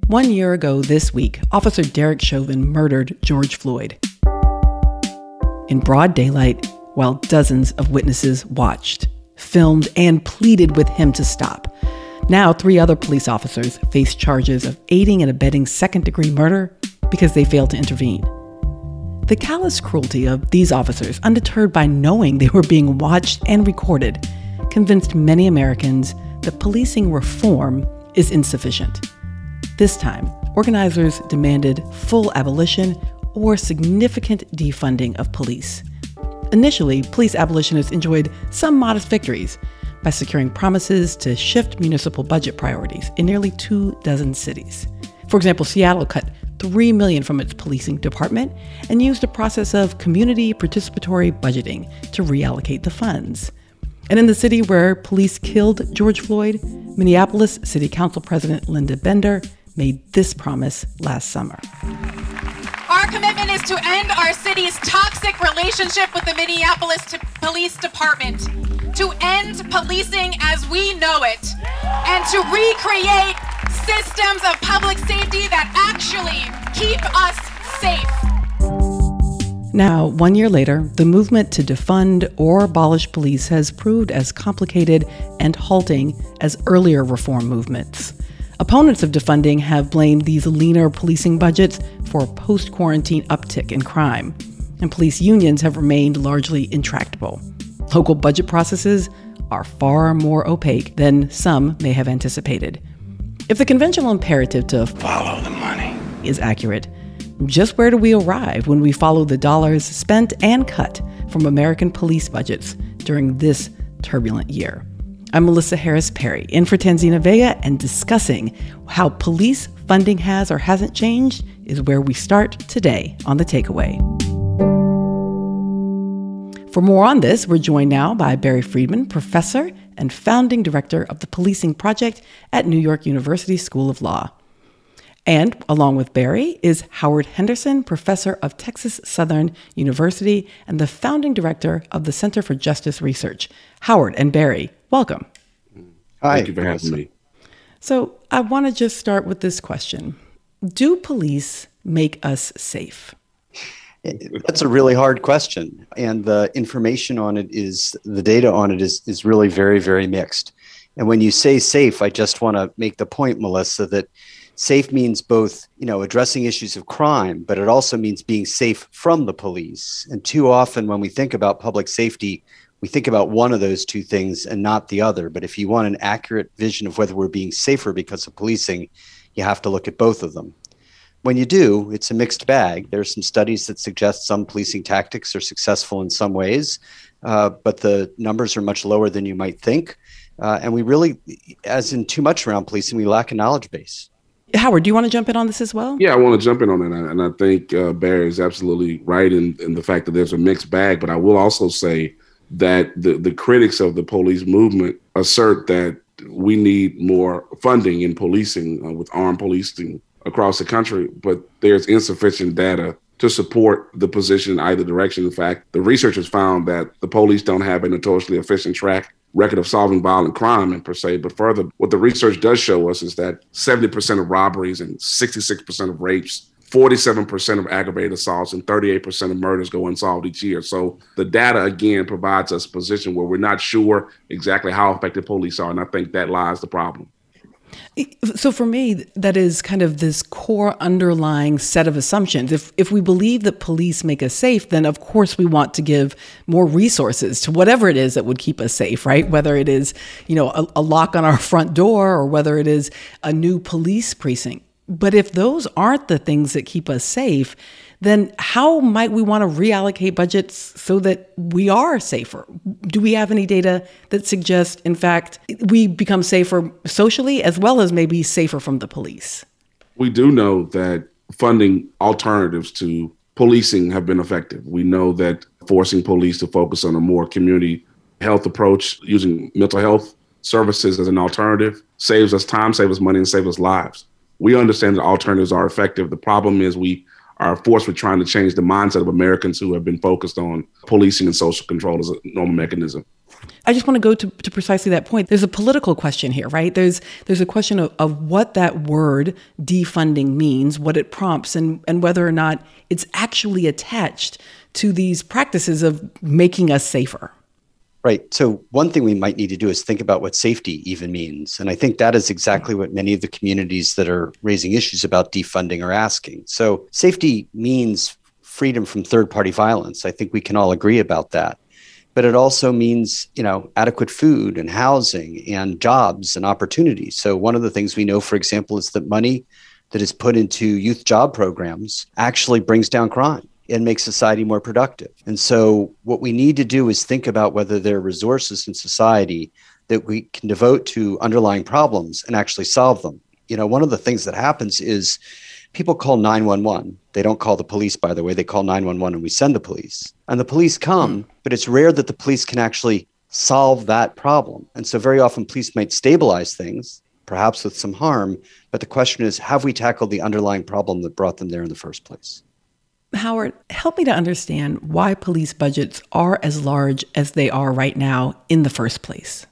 1 year ago this week, Officer Derek Chauvin murdered George Floyd in broad daylight while dozens of witnesses watched, filmed, and pleaded with him to stop. Now, 3 other police officers face charges of aiding and abetting second-degree murder because they failed to intervene. The callous cruelty of these officers, undeterred by knowing they were being watched and recorded, convinced many Americans that policing reform is insufficient. This time, organizers demanded full abolition or significant defunding of police. Initially, police abolitionists enjoyed some modest victories by securing promises to shift municipal budget priorities in nearly 24 cities. For example, Seattle cut $3 million from its policing department and used a process of community participatory budgeting to reallocate the funds. And in the city where police killed George Floyd, Minneapolis City Council President Linda Bender made this promise last summer. Our commitment is to end our city's toxic relationship with the Minneapolis Police Department, to end policing as we know it, and to recreate systems of public safety that actually keep us safe. Now, 1 year later, the movement to defund or abolish police has proved as complicated and halting as earlier reform movements. Opponents of defunding have blamed these leaner policing budgets for a post-quarantine uptick in crime, and police unions have remained largely intractable. Local budget processes are far more opaque than some may have anticipated. If the conventional imperative to follow the money is accurate, just where do we arrive when we follow the dollars spent and cut from American police budgets during this turbulent year? I'm Melissa Harris Perry, in for Tanzina Vega, and discussing how police funding has or hasn't changed is where we start today on The Takeaway. For more on this, we're joined now by Barry Friedman, professor and founding director of the Policing Project at New York University School of Law. And along with Barry is Howard Henderson, professor of Texas Southern University and the founding director of the Center for Justice Research. Howard and Barry, welcome. Hi. Thank you for having me. So I want to just start with this question. Do police make us safe? That's a really hard question. And the information on it the data on it is really very, very mixed. And when you say safe, I just want to make the point, Melissa, that safe means both, addressing issues of crime, but it also means being safe from the police. And too often when we think about public safety, we think about one of those two things and not the other. But if you want an accurate vision of whether we're being safer because of policing, you have to look at both of them. When you do, it's a mixed bag. There are some studies that suggest some policing tactics are successful in some ways, but the numbers are much lower than you might think. And we really, as in too much around policing, we lack a knowledge base. Howard, do you want to jump in on this as well? Yeah, I want to jump in on that. And I think Barry is absolutely right in the fact that there's a mixed bag. But I will also say that the critics of the police movement assert that we need more funding in policing with armed policing across the country, but there's insufficient data to support the position in either direction. In fact, the researchers found that the police don't have a notoriously efficient track record of solving violent crime per se. But further, what the research does show us is that 70% of robberies and 66% of rapes, 47% of aggravated assaults, and 38% of murders go unsolved each year. So the data, again, provides us a position where we're not sure exactly how effective police are. And I think that lies the problem. So for me, that is kind of this core underlying set of assumptions. If we believe that police make us safe, then of course we want to give more resources to whatever it is that would keep us safe, right? Whether it is, a lock on our front door or whether it is a new police precinct. But if those aren't the things that keep us safe, then how might we want to reallocate budgets so that we are safer? Do we have any data that suggests, in fact, we become safer socially as well as maybe safer from the police? We do know that funding alternatives to policing have been effective. We know that forcing police to focus on a more community health approach, using mental health services as an alternative, saves us time, saves us money, and saves us lives. We understand that alternatives are effective. The problem is we are forced with trying to change the mindset of Americans who have been focused on policing and social control as a normal mechanism. I just want to go to precisely that point. There's a political question here, right? There's a question of what that word defunding means, what it prompts, and whether or not it's actually attached to these practices of making us safer. Right. So one thing we might need to do is think about what safety even means. And I think that is exactly what many of the communities that are raising issues about defunding are asking. So safety means freedom from third-party violence. I think we can all agree about that. But it also means, adequate food and housing and jobs and opportunities. So one of the things we know, for example, is that money that is put into youth job programs actually brings down crime and makes society more productive. And so what we need to do is think about whether there are resources in society that we can devote to underlying problems and actually solve them. One of the things that happens is people call 911. They don't call the police, by the way. They call 911 and we send the police. And the police come, but it's rare that the police can actually solve that problem. And so very often police might stabilize things, perhaps with some harm. But the question is, have we tackled the underlying problem that brought them there in the first place? Howard, help me to understand why police budgets are as large as they are right now in the first place.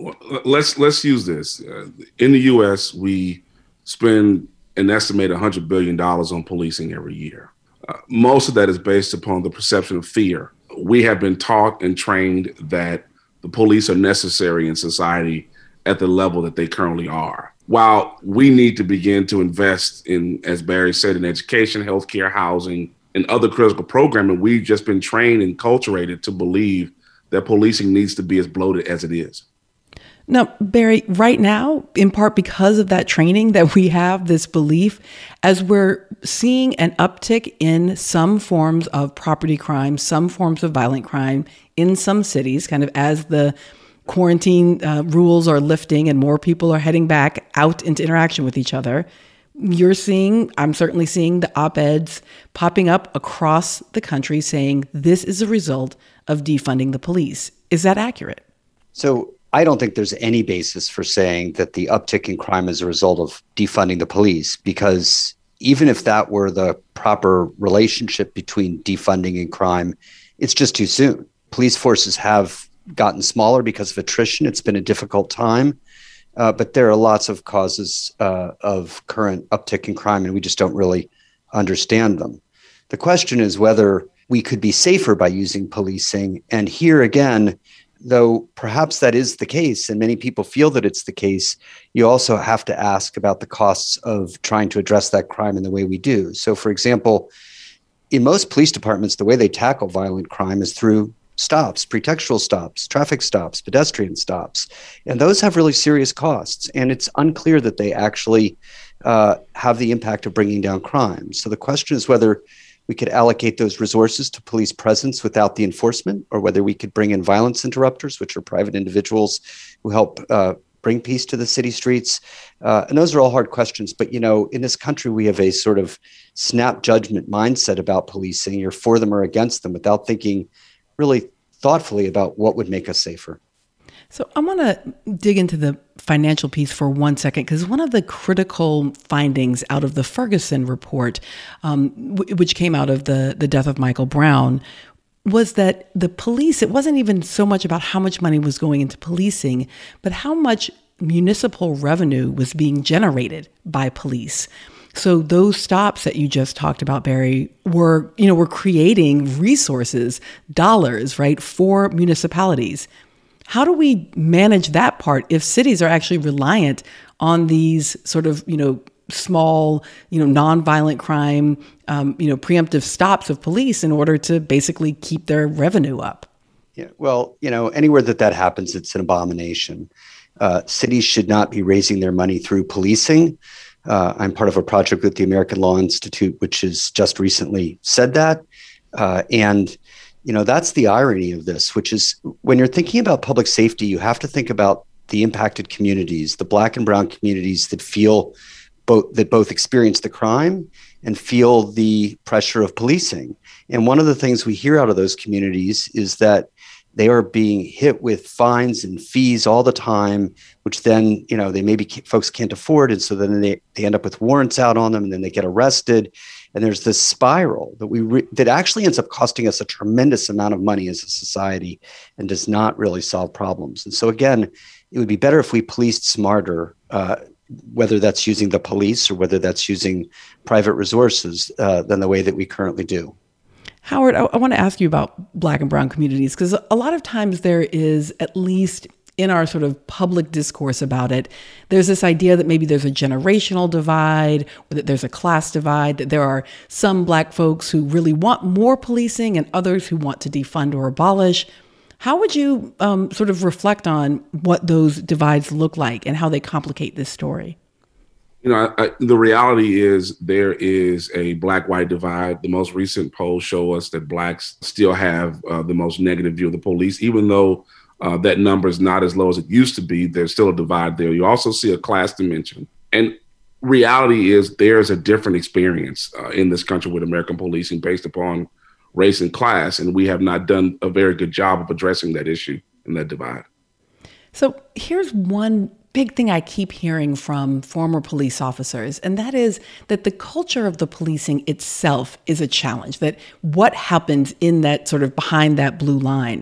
Let's use this. In the U.S., we spend an estimated $100 billion on policing every year. Most of that is based upon the perception of fear. We have been taught and trained that the police are necessary in society at the level that they currently are. While we need to begin to invest in, as Barry said, in education, healthcare, housing, and other critical programming, we've just been trained and culturated to believe that policing needs to be as bloated as it is. Now, Barry, right now, in part because of that training that we have, this belief, as we're seeing an uptick in some forms of property crime, some forms of violent crime in some cities, kind of as the quarantine rules are lifting and more people are heading back out into interaction with each other, I'm certainly seeing the op-eds popping up across the country saying this is a result of defunding the police. Is that accurate? So I don't think there's any basis for saying that the uptick in crime is a result of defunding the police, because even if that were the proper relationship between defunding and crime, it's just too soon. Police forces have gotten smaller because of attrition. It's been a difficult time. But there are lots of causes of current uptick in crime, and we just don't really understand them. The question is whether we could be safer by using policing. And here again, though perhaps that is the case, and many people feel that it's the case, you also have to ask about the costs of trying to address that crime in the way we do. So, for example, in most police departments, the way they tackle violent crime is through stops, pretextual stops, traffic stops, pedestrian stops. And those have really serious costs. And it's unclear that they actually have the impact of bringing down crime. So the question is whether we could allocate those resources to police presence without the enforcement, or whether we could bring in violence interrupters, which are private individuals who help bring peace to the city streets. And those are all hard questions. But, in this country, we have a sort of snap judgment mindset about policing. You're for them or against them without thinking really thoughtfully about what would make us safer. So I want to dig into the financial piece for 1 second, because one of the critical findings out of the Ferguson report, which came out of the death of Michael Brown, was that the police, it wasn't even so much about how much money was going into policing, but how much municipal revenue was being generated by police. So those stops that you just talked about, Barry, were creating resources, dollars, right, for municipalities. How do we manage that part if cities are actually reliant on these sort of, small, nonviolent crime, preemptive stops of police in order to basically keep their revenue up? Yeah, well, anywhere that happens, it's an abomination. Cities should not be raising their money through policing. I'm part of a project with the American Law Institute, which has just recently said that. And that's the irony of this, which is when you're thinking about public safety, you have to think about the impacted communities, the Black and brown communities that both experience the crime and feel the pressure of policing. And one of the things we hear out of those communities is that they are being hit with fines and fees all the time, which then, they maybe folks can't afford. And so then they end up with warrants out on them, and then they get arrested. And there's this spiral that actually ends up costing us a tremendous amount of money as a society and does not really solve problems. And so again, it would be better if we policed smarter, whether that's using the police or whether that's using private resources, than the way that we currently do. Howard, I want to ask you about Black and brown communities, because a lot of times there is, at least in our sort of public discourse about it, there's this idea that maybe there's a generational divide, or that there's a class divide, that there are some Black folks who really want more policing and others who want to defund or abolish. How would you sort of reflect on what those divides look like and how they complicate this story? The reality is there is a Black-white divide. The most recent polls show us that Blacks still have the most negative view of the police, even though that number is not as low as it used to be. There's still a divide there. You also see a class dimension. And reality is there's a different experience in this country with American policing based upon race and class, and we have not done a very good job of addressing that issue and that divide. So here's one big thing I keep hearing from former police officers, and that is that the culture of the policing itself is a challenge, that what happens in that sort of behind that blue line.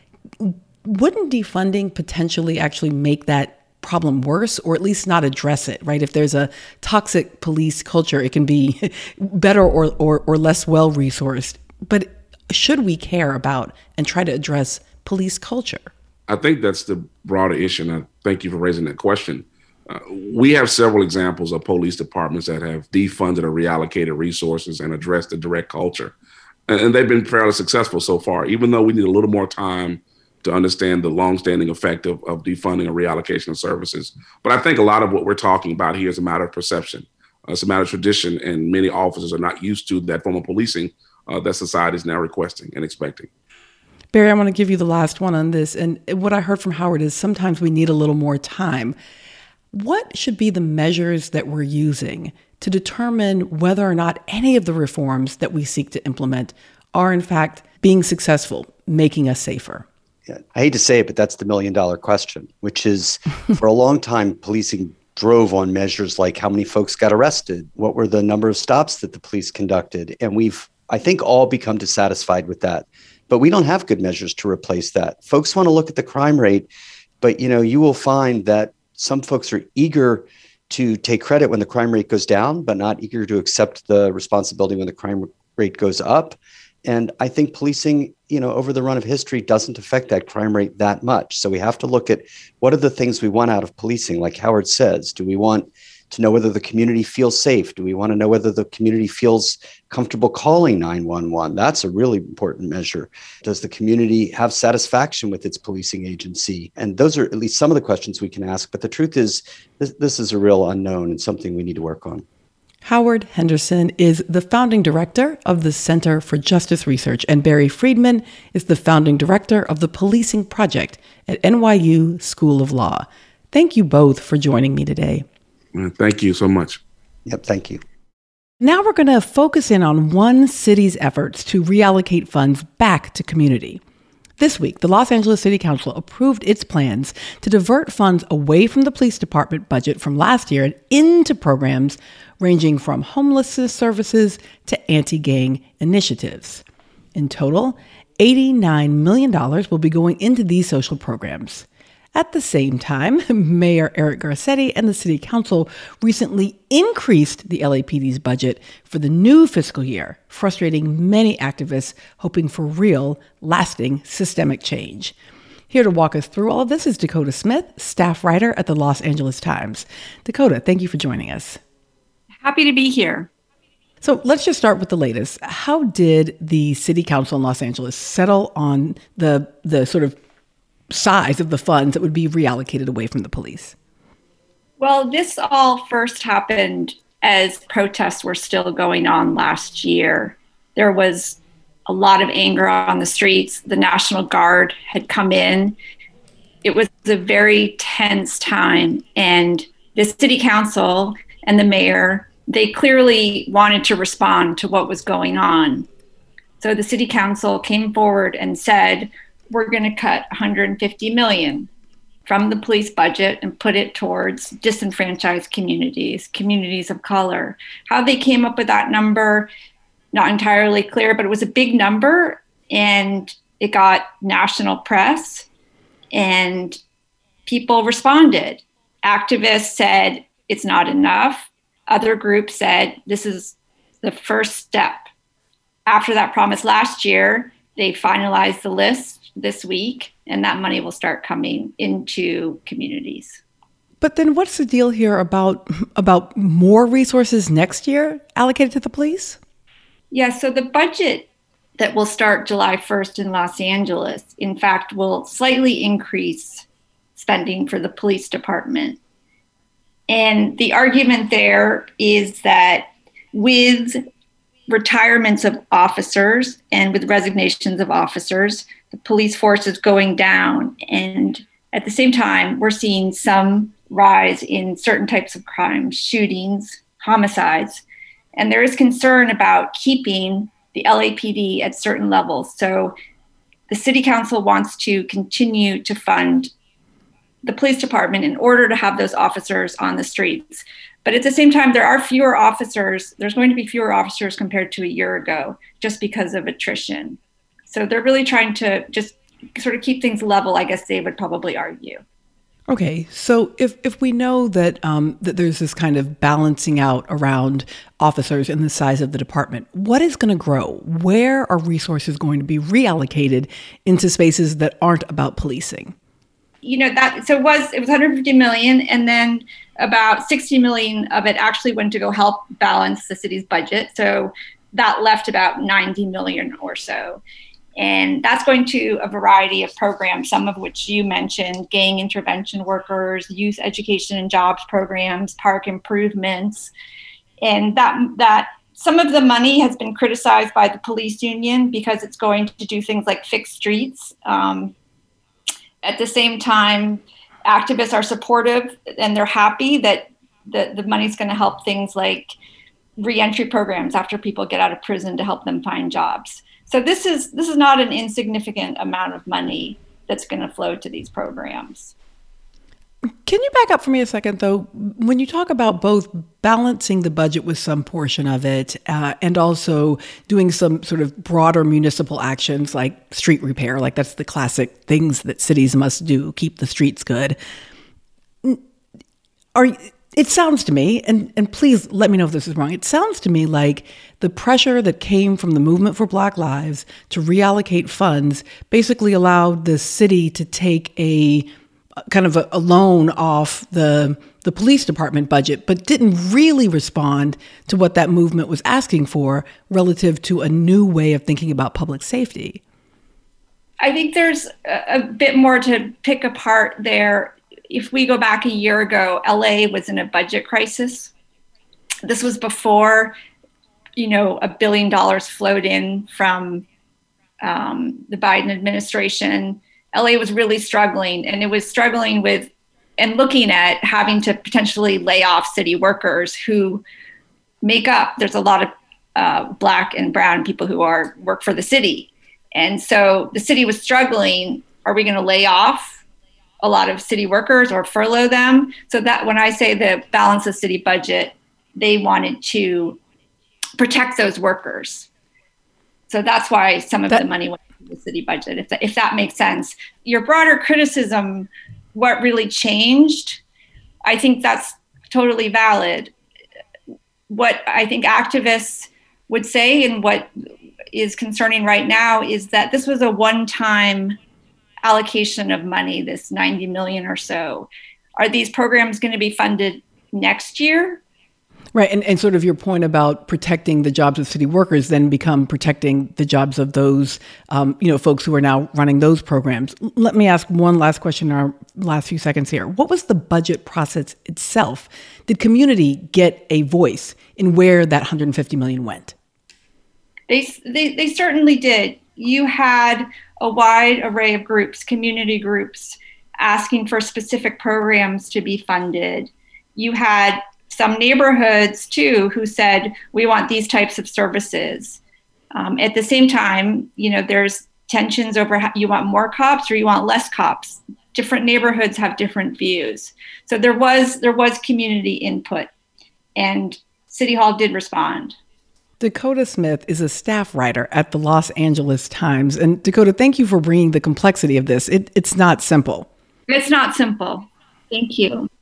Wouldn't defunding potentially actually make that problem worse, or at least not address it, right? If there's a toxic police culture, it can be better or less well-resourced. But should we care about and try to address police culture? I think that's the broader issue, and I thank you for raising that question. We have several examples of police departments that have defunded or reallocated resources and addressed the direct culture. And they've been fairly successful so far, even though we need a little more time to understand the longstanding effect of defunding or reallocation of services. But I think a lot of what we're talking about here is a matter of perception. It's a matter of tradition, and many officers are not used to that form of policing that society is now requesting and expecting. Barry, I want to give you the last one on this. And what I heard from Howard is sometimes we need a little more time. What should be the measures that we're using to determine whether or not any of the reforms that we seek to implement are in fact being successful, making us safer? Yeah, I hate to say it, but that's the million-dollar question, which is for a long time, policing drove on measures like how many folks got arrested, what were the number of stops that the police conducted. And we've, I think, all become dissatisfied with that. But we don't have good measures to replace that. Folks want to look at the crime rate, but you will find that some folks are eager to take credit when the crime rate goes down, but not eager to accept the responsibility when the crime rate goes up. And I think policing, over the run of history doesn't affect that crime rate that much. So we have to look at what are the things we want out of policing. Like Howard says, do we want to know whether the community feels safe? Do we want to know whether the community feels comfortable calling 911? That's a really important measure. Does the community have satisfaction with its policing agency? And those are at least some of the questions we can ask. But the truth is, this is a real unknown and something we need to work on. Howard Henderson is the founding director of the Center for Justice Research, and Barry Friedman is the founding director of the Policing Project at NYU School of Law. Thank you both for joining me today. Thank you so much. Yep, thank you. Now we're going to focus in on one city's efforts to reallocate funds back to community. This week, the Los Angeles City Council approved its plans to divert funds away from the police department budget from last year and into programs ranging from homelessness services to anti-gang initiatives. In total, $89 million will be going into these social programs. At the same time, Mayor Eric Garcetti and the City Council recently increased the LAPD's budget for the new fiscal year, frustrating many activists hoping for real, lasting, systemic change. Here to walk us through all of this is Dakota Smith, staff writer at the Los Angeles Times. Dakota, thank you for joining us. Happy to be here. So let's just start with the latest. How did the City Council in Los Angeles settle on the sort of size of the funds that would be reallocated away from the police? Well, this all first happened as protests were still going on last year. There was a lot of anger on the streets. The National Guard had come in. It was a very tense time, and the City Council and the mayor, they clearly wanted to respond to what was going on. So the City Council came forward and said, we're going to cut $150 million from the police budget and put it towards disenfranchised communities, communities of color. How they came up with that number, not entirely clear, but it was a big number and it got national press and people responded. Activists said it's not enough. Other groups said this is the first step. After that promise last year, they finalized the list this week, and that money will start coming into communities. But then what's the deal here about more resources next year allocated to the police? Yeah, so the budget that will start July 1st in Los Angeles, in fact, will slightly increase spending for the police department. And the argument there is that with retirements of officers and with resignations of officers, the police force is going down. And at the same time, we're seeing some rise in certain types of crimes, shootings, homicides. And there is concern about keeping the LAPD at certain levels. So the city council wants to continue to fund the police department in order to have those officers on the streets. But at the same time, there are fewer officers. There's going to be fewer officers compared to a year ago, just because of attrition. So they're really trying to just sort of keep things level, I guess they would probably argue. Okay, so if we know that that there's this kind of balancing out around officers and the size of the department, what is going to grow? Where are resources going to be reallocated into spaces that aren't about policing? You know, it was 150 million, and then about 60 million of it actually went to go help balance the city's budget. So that left about 90 million or so. And that's going to a variety of programs, some of which you mentioned: gang intervention workers, youth education and jobs programs, park improvements. And that some of the money has been criticized by the police union because it's going to do things like fix streets. At the same time, activists are supportive and they're happy that the money's going to help things like reentry programs after people get out of prison to help them find jobs. So this is not an insignificant amount of money that's going to flow to these programs. Can you back up for me a second, though? When you talk about both balancing the budget with some portion of it and also doing some sort of broader municipal actions like street repair, like that's the classic things that cities must do, keep the streets good. It sounds to me, and please let me know if this is wrong, it sounds to me like the pressure that came from the Movement for Black Lives to reallocate funds basically allowed the city to take a kind of a loan off the police department budget, but didn't really respond to what that movement was asking for relative to a new way of thinking about public safety. I think there's a bit more to pick apart there. If we go back a year ago, LA was in a budget crisis. This was before, $1 billion flowed in from the Biden administration. LA was really struggling, and it was struggling with and looking at having to potentially lay off city workers who there's a lot of Black and brown people who work for the city. And so the city was struggling. Are we going to lay off a lot of city workers or furlough them? So that when I say the balance of city budget, they wanted to protect those workers. So that's why some of the money went to the city budget, if that makes sense. Your broader criticism, what really changed, I think that's totally valid. What I think activists would say and what is concerning right now is that this was a one-time allocation of money, this 90 million or so. Are these programs going to be funded next year? Right. And sort of your point about protecting the jobs of city workers then become protecting the jobs of those, folks who are now running those programs. Let me ask one last question in our last few seconds here. What was the budget process itself? Did community get a voice in where that $150 million went? They certainly did. You had a wide array of groups, community groups, asking for specific programs to be funded. You had some neighborhoods, too, who said, we want these types of services. At the same time, there's tensions over how you want more cops or you want less cops. Different neighborhoods have different views. So there was community input, and City Hall did respond. Dakota Smith is a staff writer at the Los Angeles Times. And Dakota, thank you for bringing the complexity of this. It's not simple. It's not simple. Thank you.